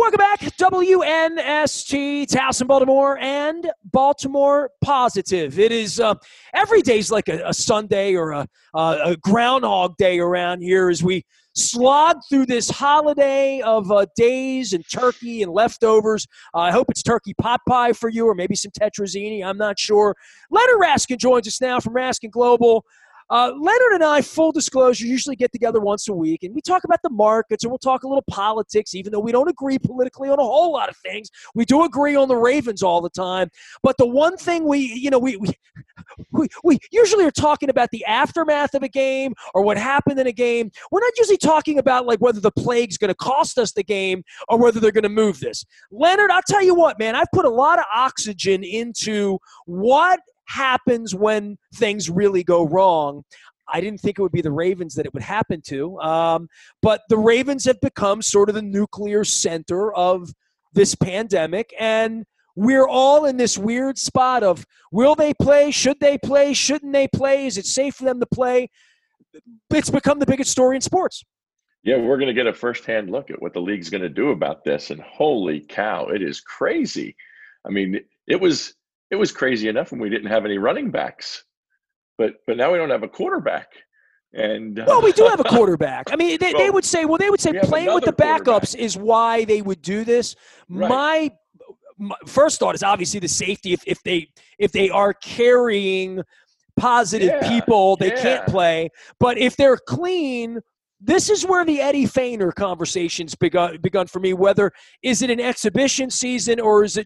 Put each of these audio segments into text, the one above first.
Welcome back. WNST, Towson, Baltimore, and Baltimore Positive. It is every day's like a Sunday or a Groundhog Day around here as we slog through this holiday of days and turkey and leftovers. I hope it's turkey pot pie for you or maybe some tetrazzini. I'm not sure. Leonard Raskin joins us now from Raskin Global. Leonard and I, full disclosure, usually get together once a week, and we talk about the markets, and we'll talk a little politics, even though we don't agree politically on a whole lot of things. We do agree on the Ravens all the time. But the one thing we usually are talking about the aftermath of a game or what happened in a game. We're not usually talking about like whether the plague's going to cost us the game or whether they're going to move this. Leonard, I'll tell you what, man, I've put a lot of oxygen into what happens when things really go wrong. I didn't think it would be the Ravens that it would happen to, but the Ravens have become sort of the nuclear center of this pandemic, and we're all in this weird spot of will they play, should they play, shouldn't they play, is it safe for them to play? It's become the biggest story in sports. Yeah, we're going to get a firsthand look at what the league's going to do about this, and holy cow, it is crazy. I mean, it was crazy enough when we didn't have any running backs, but now we don't have a quarterback. And well, we do have a quarterback. I mean, they would say playing with the backups is why they would do this. Right. My first thought is obviously the safety. If they are carrying positive people, they can't play. But if they're clean, this is where the Eddie Feigner conversation's begun for me. Whether is it an exhibition season or is it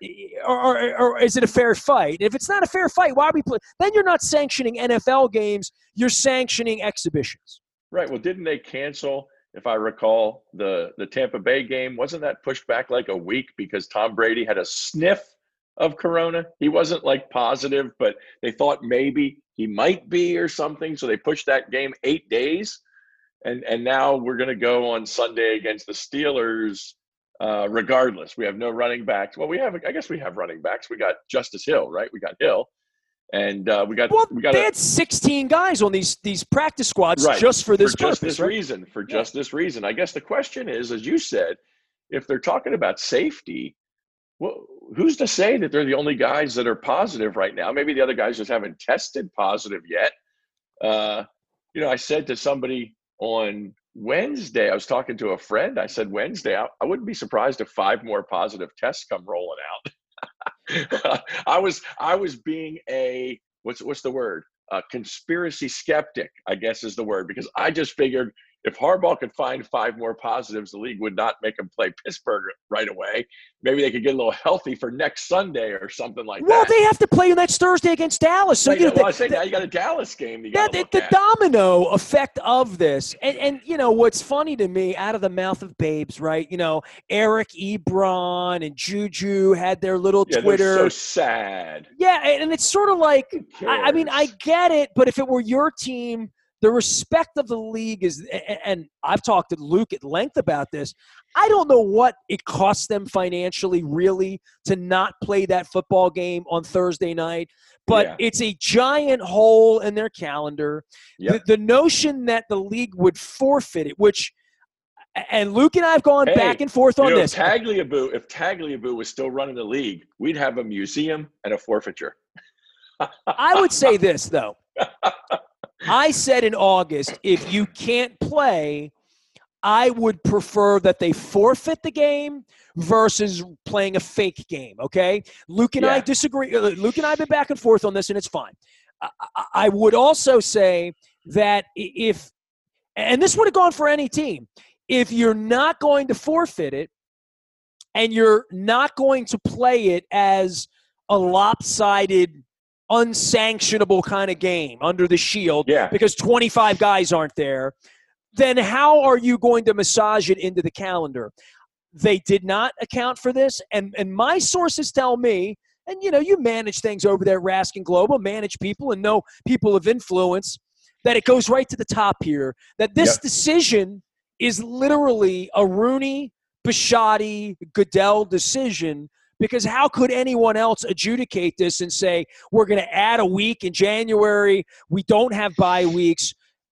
or is it a fair fight? If it's not a fair fight, why are we playing? Then you're not sanctioning NFL games. You're sanctioning exhibitions. Right. Well, didn't they cancel, if I recall, the Tampa Bay game? Wasn't that pushed back like a week because Tom Brady had a sniff of corona? He wasn't like positive, but they thought maybe he might be or something. So they pushed that game 8 days. And now we're going to go on Sunday against the Steelers regardless. We have no running backs. Well, I guess we have running backs. We got Justice Hill, right? We got Hill. And they had 16 guys on these practice squads just for this purpose, just this reason. I guess the question is, as you said, if they're talking about safety, well, who's to say that they're the only guys that are positive right now? Maybe the other guys just haven't tested positive yet. I said to somebody on Wednesday, I was talking to a friend. I said, Wednesday, I wouldn't be surprised if 5 more positive tests come rolling out. I was being a, what's the word? A conspiracy skeptic, I guess is the word, because I just figured if Harbaugh could find 5 more positives, the league would not make him play Pittsburgh right away. Maybe they could get a little healthy for next Sunday or something like that. Well, they have to play next Thursday against Dallas. So now you got a Dallas game. The domino effect of this, and what's funny to me, out of the mouth of babes, right? Eric Ebron and Juju had their little Twitter. They're so sad. Yeah, and it's sort of like, I mean, I get it, but if it were your team, the respect of the league is, and I've talked to Luke at length about this, I don't know what it costs them financially really to not play that football game on Thursday night, but it's a giant hole in their calendar. Yep. The notion that the league would forfeit it, which – and Luke and I have gone back and forth on this. If Tagliabue was still running the league, we'd have a museum and a forfeiture. I would say this, though. I said in August, if you can't play, I would prefer that they forfeit the game versus playing a fake game, okay? Luke and I disagree. Luke and I have been back and forth on this, and it's fine. I would also say that if – and this would have gone for any team. If you're not going to forfeit it and you're not going to play it as a lopsided – unsanctionable kind of game under the shield because 25 guys aren't there, then how are you going to massage it into the calendar? They did not account for this, and my sources tell me, and you manage things over there at Raskin Global, manage people and know people of influence, that it goes right to the top here, that this decision is literally a Rooney, Bisciotti, Goodell decision. Because how could anyone else adjudicate this and say, we're going to add a week in January, we don't have bye weeks.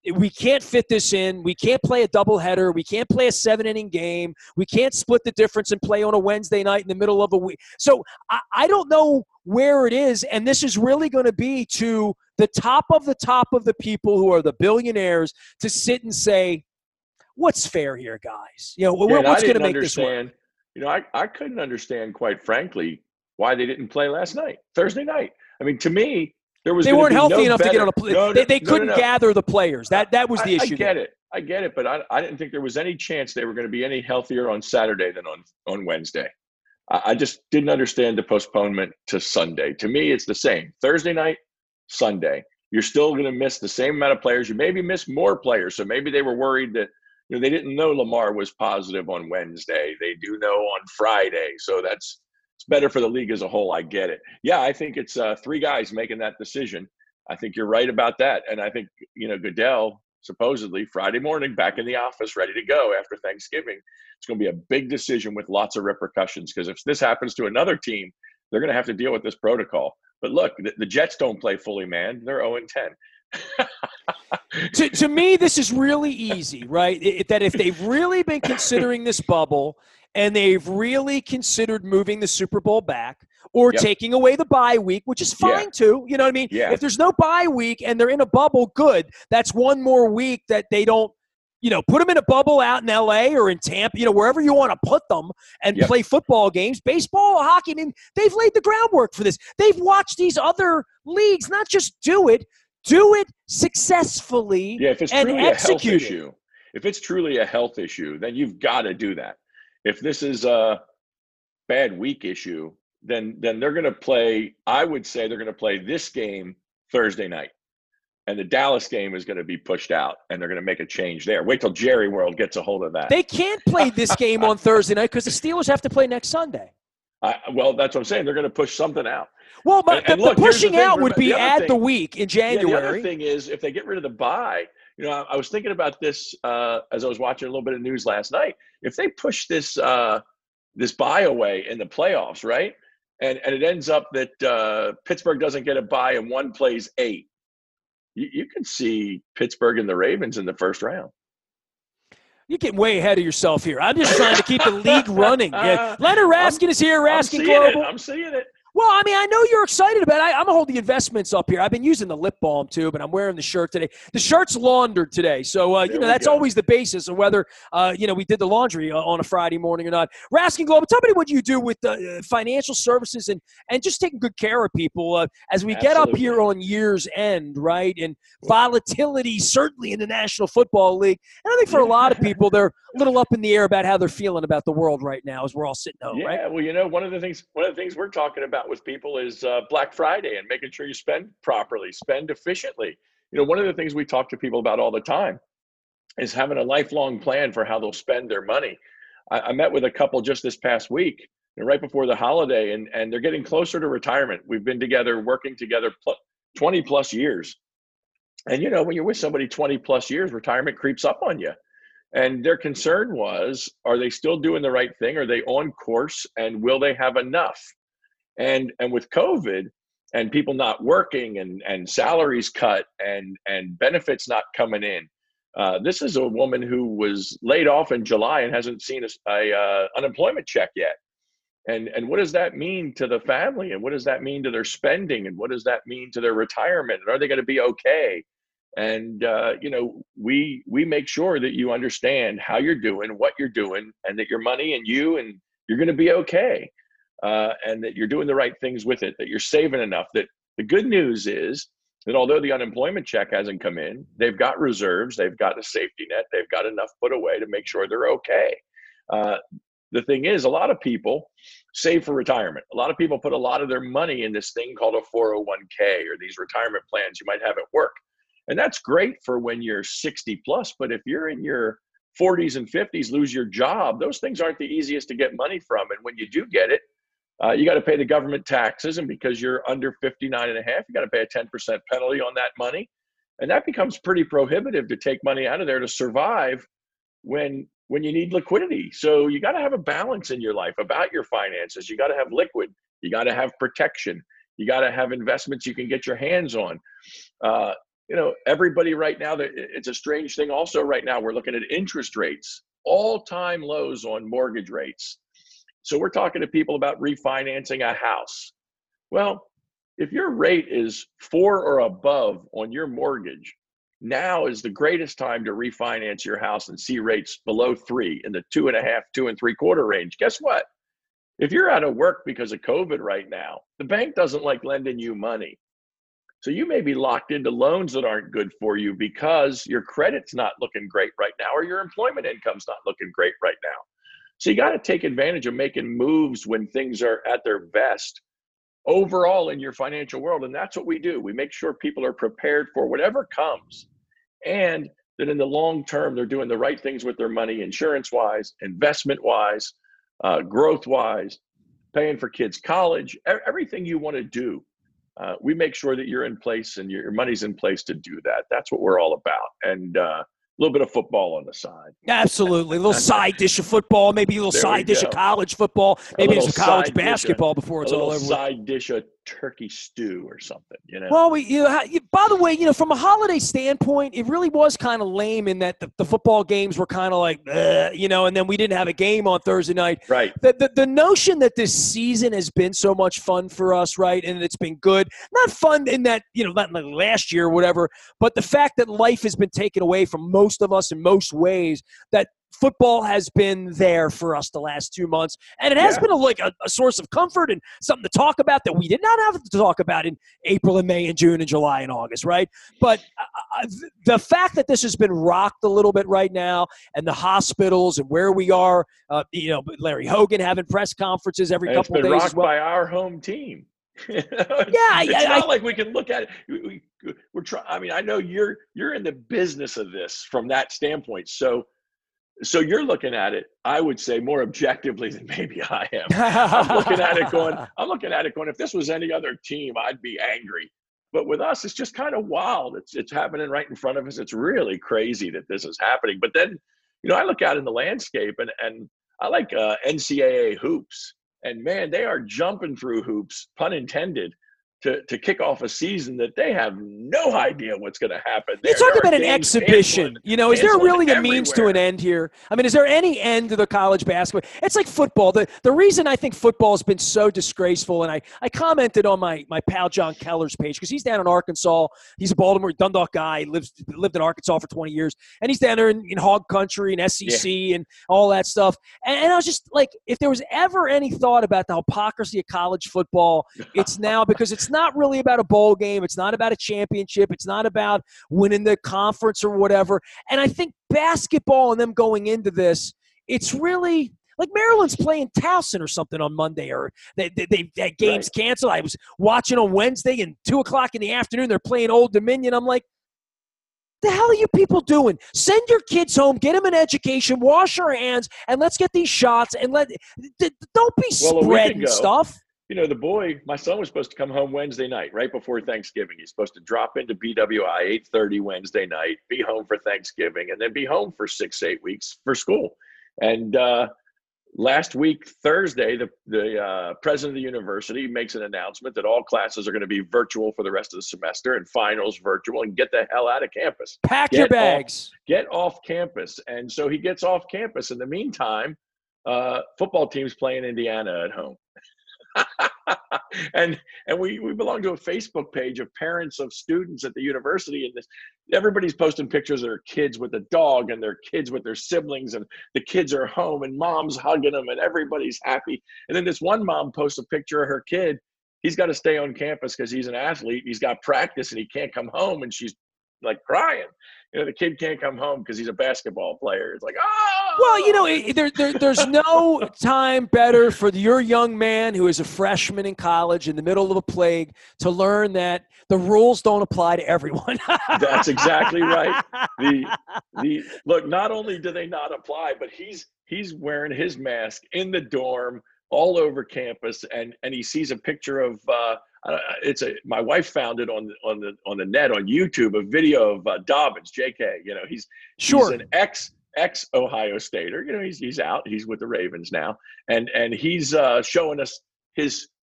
we can't fit this in. We can't play a doubleheader. We can't play a 7-inning game. We can't split the difference and play on a Wednesday night in the middle of a week. So I don't know where it is, and this is really going to be to the top of the people who are the billionaires to sit and say, what's fair here, guys? What's going to make this work? I couldn't understand, quite frankly, why they didn't play last night, Thursday night. I mean, to me, they weren't healthy enough to get on a play. They couldn't gather the players. That was the issue. I get it, but I didn't think there was any chance they were going to be any healthier on Saturday than on Wednesday. I just didn't understand the postponement to Sunday. To me, it's the same. Thursday night, Sunday. You're still going to miss the same amount of players. You maybe miss more players. So maybe they were worried that they didn't know Lamar was positive on Wednesday. They do know on Friday. So it's better for the league as a whole. I get it. Yeah, I think it's 3 guys making that decision. I think you're right about that. And I think, Goodell, supposedly Friday morning, back in the office, ready to go after Thanksgiving. It's going to be a big decision with lots of repercussions, because if this happens to another team, they're going to have to deal with this protocol. But look, the Jets don't play fully manned. They're 0-10. To me, this is really easy, right? That if they've really been considering this bubble and they've really considered moving the Super Bowl back or taking away the bye week, which is fine too. You know what I mean? Yeah. If there's no bye week and they're in a bubble, good. That's one more week that they don't, put them in a bubble out in LA or in Tampa, wherever you want to put them and play football games, baseball, hockey. I mean, they've laid the groundwork for this. They've watched these other leagues not just do it successfully and execute it. If it's truly a health issue, then you've got to do that. If this is a bad week issue, then they're going to play, I would say they're going to play this game Thursday night. And the Dallas game is going to be pushed out, and they're going to make a change there. Wait till Jerry World gets a hold of that. They can't play this game on Thursday night because the Steelers have to play next Sunday. Well, that's what I'm saying. They're going to push something out. Well, but the pushing out would be add the week in January. Yeah, the other thing is, if they get rid of the bye, I was thinking about this as I was watching a little bit of news last night. If they push this bye away in the playoffs, right, and it ends up that Pittsburgh doesn't get a bye and one plays 8, you can see Pittsburgh and the Ravens in the first round. You're getting way ahead of yourself here. I'm just trying to keep the league running. Yeah. Leonard Raskin is here, Raskin Global. I'm seeing it. Well, I mean, I know you're excited about it. I'm going to hold the investments up here. I've been using the lip balm, too, but I'm wearing the shirt today. The shirt's laundered today. So, that's always the basis of whether, we did the laundry on a Friday morning or not. Raskin Global, tell me what you do with financial services and just taking good care of people as we get up here on year's end, right? And volatility, certainly in the National Football League. And I think for a lot of people, they're a little up in the air about how they're feeling about the world right now as we're all sitting home, right? Yeah, well, one of the things we're talking about with people is Black Friday and making sure you spend properly, spend efficiently. One of the things we talk to people about all the time is having a lifelong plan for how they'll spend their money. I met with a couple just this past week, right before the holiday, and they're getting closer to retirement. We've been together, working together 20 plus years. And, when you're with somebody 20 plus years, retirement creeps up on you. And their concern was, are they still doing the right thing? Are they on course? And will they have enough? And with COVID and people not working and salaries cut and benefits not coming in, this is a woman who was laid off in July and hasn't seen a unemployment check yet. And what does that mean to the family? And what does that mean to their spending? And what does that mean to their retirement? And are they going to be okay? And, we make sure that you understand how you're doing, what you're doing, and that your money and you're going to be okay. And that you're doing the right things with it, that you're saving enough. That the good news is that although the unemployment check hasn't come in, they've got reserves, they've got a safety net, they've got enough put away to make sure they're okay. The thing is, a lot of people save for retirement. A lot of people put a lot of their money in this thing called a 401k or these retirement plans you might have at work. And that's great for when you're 60 plus, but if you're in your 40s and 50s, lose your job, those things aren't the easiest to get money from. And when you do get it, you got to pay the government taxes. And because you're under 59 and a half, you got to pay a 10% penalty on that money. And that becomes pretty prohibitive to take money out of there to survive when you need liquidity. So you got to have a balance in your life about your finances. You got to have liquid. You got to have protection. You got to have investments you can get your hands on. everybody right now, it's a strange thing also right now. We're looking at interest rates, all-time lows on mortgage rates. So we're talking to people about refinancing a house. Well, if your rate is 4 or above on your mortgage, now is the greatest time to refinance your house and see rates below 3 in the 2.5, 2.75 range. Guess what? If you're out of work because of COVID right now, the bank doesn't like lending you money. So you may be locked into loans that aren't good for you because your credit's not looking great right now, or your employment income's not looking great right now. So you got to take advantage of making moves when things are at their best overall in your financial world. And that's what we do. We make sure people are prepared for whatever comes, and that in the long term, they're doing the right things with their money, insurance-wise, investment-wise, growth-wise, paying for kids' college, everything you want to do. We make sure that you're in place and your money's in place to do that. That's what we're all about. And a little bit of football on the side. Absolutely. A little side dish of football, maybe a little side dish of college football, maybe some college basketball before it's all over. A little side dish of turkey stew or something, Well, by the way, from a holiday standpoint, it really was kind of lame in that the football games were kind of like, and then we didn't have a game on Thursday night. Right. The notion that this season has been so much fun for us, right, and it's been good, not fun in that, not like last year or whatever, but the fact that life has been taken away from most of us in most ways, that football has been there for us the last 2 months, and it has been a source of comfort and something to talk about that we did not have to talk about in April and May and June and July and August, right? But the fact that this has been rocked a little bit right now, and the hospitals and where we are, Larry Hogan having press conferences every couple of days. It's been rocked as well by our home team. It's not like we can look at it. We're trying. I mean, I know you're in the business of this from that standpoint, so you're looking at it, I would say, more objectively than maybe I am. I'm looking at it going, if this was any other team, I'd be angry. But with us, it's just kind of wild. It's happening right in front of us. It's really crazy that this is happening. But then, I look out in the landscape and I like NCAA hoops. And man, they are jumping through hoops, pun intended, to kick off a season that they have no idea what's going to happen. You're talking about an exhibition. Is there really a means to an end here? I mean, is there any end to the college basketball? It's like football. The reason I think football has been so disgraceful, and I commented on my pal John Keller's page, because he's down in Arkansas. He's a Baltimore Dundalk guy. Lived in Arkansas for 20 years. And he's down there in hog country and SEC and all that stuff. And I was just like, if there was ever any thought about the hypocrisy of college football, it's now, because it's not really about a bowl game. It's not about a championship. It's not about winning the conference or whatever. And I think basketball and them going into this, it's really like Maryland's playing Towson or something on Monday, or that game's canceled. I was watching on Wednesday, and 2:00 in the afternoon, they're playing Old Dominion. I'm like, the hell are you people doing? Send your kids home, get them an education, wash your hands, and let's get these shots. And don't be spreading stuff. My son was supposed to come home Wednesday night, right before Thanksgiving. He's supposed to drop into BWI 8:30 Wednesday night, be home for Thanksgiving, and then be home for 6-8 weeks for school. And last week, Thursday, the president of the university makes an announcement that all classes are going to be virtual for the rest of the semester, and finals virtual, and get the hell out of campus. Pack your bags. Get off campus. And so he gets off campus. In the meantime, football team's playing Indiana at home. and we belong to a Facebook page of parents of students at the university, and everybody's posting pictures of their kids with a dog and their kids with their siblings, and the kids are home and mom's hugging them and everybody's happy. And then this one mom posts a picture of her kid. He's got to stay on campus because he's an athlete. He's got practice and he can't come home, and she's like crying. The kid can't come home because he's a basketball player. It's like, oh! Well, there's no time better for your young man who is a freshman in college in the middle of a plague to learn that the rules don't apply to everyone. That's exactly right. Look, not only do they not apply, but he's wearing his mask in the dorm all over campus, and he sees a picture of my wife found it on the net on YouTube, a video of Dobbins, JK. He's an ex Ohio Stater. He's out. He's with the Ravens now, and he's showing us his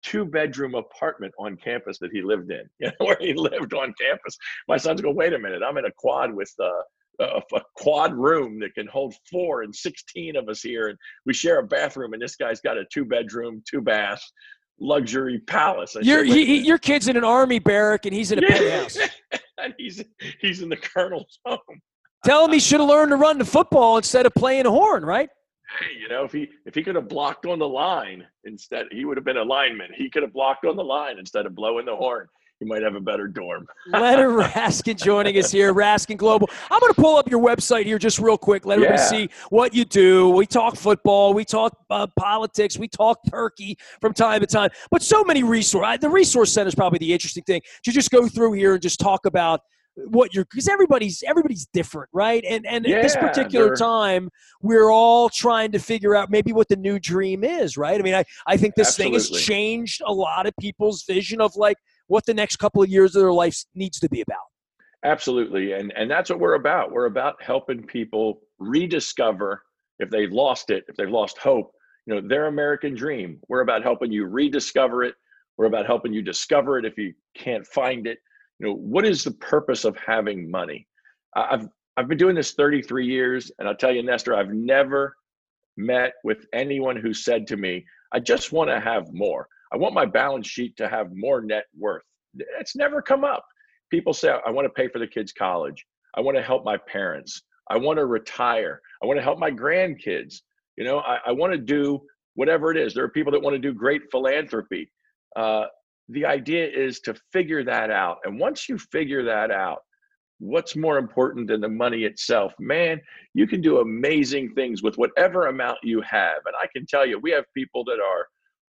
2-bedroom apartment on campus that he lived in, where he lived on campus. My son's going, wait a minute, I'm in a quad with a quad room that can hold 4 and 16 of us here, and we share a bathroom, and this guy's got a 2-bedroom, 2-bath luxury palace. Your kid's in an army barrack, and he's in a penthouse. And he's in the colonel's home. Tell him he should have learned to run the football instead of playing a horn, right? Hey, if he could have blocked on the line instead, he would have been a lineman. He could have blocked on the line instead of blowing the horn. He might have a better dorm. Leonard Raskin joining us here, Raskin Global. I'm going to pull up your website here just real quick. Let everybody see what you do. We talk football. We talk politics. We talk turkey from time to time. But so many resources. The Resource Center is probably the interesting thing to just go through here and just talk about because everybody's different, right? And at this particular time, we're all trying to figure out maybe what the new dream is, right? I mean, I think this thing has changed a lot of people's vision of like what the next couple of years of their life needs to be about. Absolutely. And that's what we're about. We're about helping people rediscover, if they've lost it, if they've lost hope, their American dream. We're about helping you rediscover it. We're about helping you discover it if you can't find it. What is the purpose of having money? I've been doing this 33 years, and I'll tell you, Nestor, I've never met with anyone who said to me, I just want to have more. I want my balance sheet to have more net worth. It's never come up. People say, I want to pay for the kids' college. I want to help my parents. I want to retire. I want to help my grandkids. I want to do whatever it is. There are people that want to do great philanthropy. The idea is to figure that out. And once you figure that out, what's more important than the money itself? Man, you can do amazing things with whatever amount you have. And I can tell you, we have people that are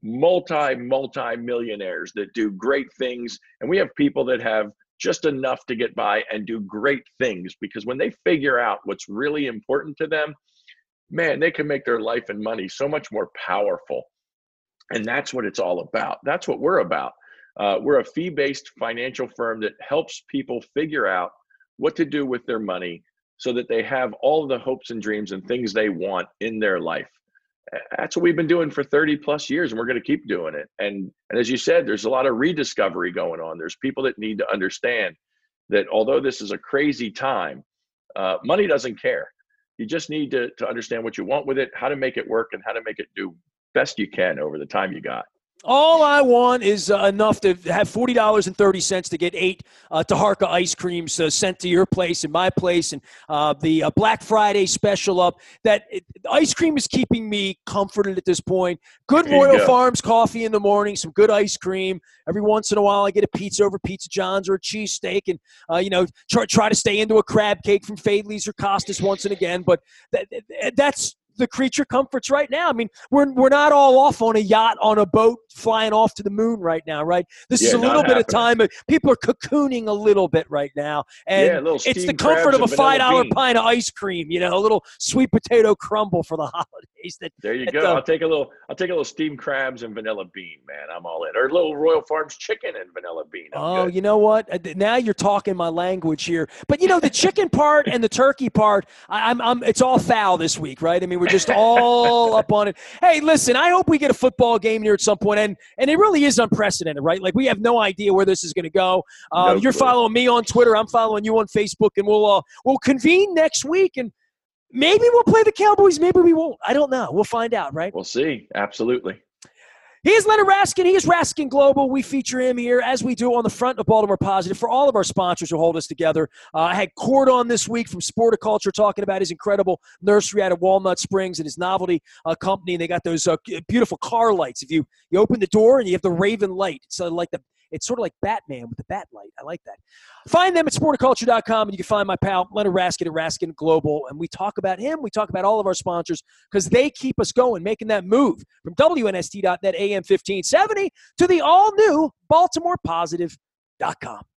multi-millionaires that do great things. And we have people that have just enough to get by and do great things, because when they figure out what's really important to them, man, they can make their life and money so much more powerful. And that's what it's all about. That's what we're about. We're a fee-based financial firm that helps people figure out what to do with their money so that they have all the hopes and dreams and things they want in their life. That's what we've been doing for 30 plus years, and we're going to keep doing it. And as you said, there's a lot of rediscovery going on. There's people that need to understand that although this is a crazy time, money doesn't care. You just need to understand what you want with it, how to make it work, and how to make it do best you can over the time you got. All I want is enough to have $40.30 to get 8 Taharka ice creams sent to your place and my place, and the Black Friday special up. Ice cream is keeping me comforted at this point. Good Royal Farms coffee in the morning, some good ice cream. Every once in a while I get a pizza over Pizza John's or a cheesesteak, and try to stay into a crab cake from Fadley's or Costas once and again. But that's the creature comforts right now. I mean, we're not all off on a yacht, on a boat, flying off to the moon right now, right? This is a little bit of time. People are cocooning a little bit right now. And it's the comfort of a $5 pint of ice cream, a little sweet potato crumble for the holidays. There you go. I'll take a little steamed crabs and vanilla bean, man. I'm all in. Or a little Royal Farms chicken and vanilla bean. I'm good. You know what? Now you're talking my language here. But the chicken part and the turkey part, it's all foul this week, right? I mean, we're just all up on it. Hey, listen, I hope we get a football game here at some point. And it really is unprecedented, right? Like, we have no idea where this is going to go. You're following me on Twitter. I'm following you on Facebook. And we'll convene next week. And maybe we'll play the Cowboys. Maybe we won't. I don't know. We'll find out, right? We'll see. Absolutely. He is Leonard Raskin. He is Raskin Global. We feature him here, as we do on the front of Baltimore Positive, for all of our sponsors who hold us together. I had Cord on this week from Sporticulture talking about his incredible nursery out of Walnut Springs and his novelty company. And they got those beautiful car lights. If you open the door and you have the Raven light, it's sort of like Batman with the bat light. I like that. Find them at Sporticulture.com, and you can find my pal Leonard Raskin at Raskin Global. And we talk about him. We talk about all of our sponsors because they keep us going, making that move from WNST.net AM 1570 to the all-new BaltimorePositive.com.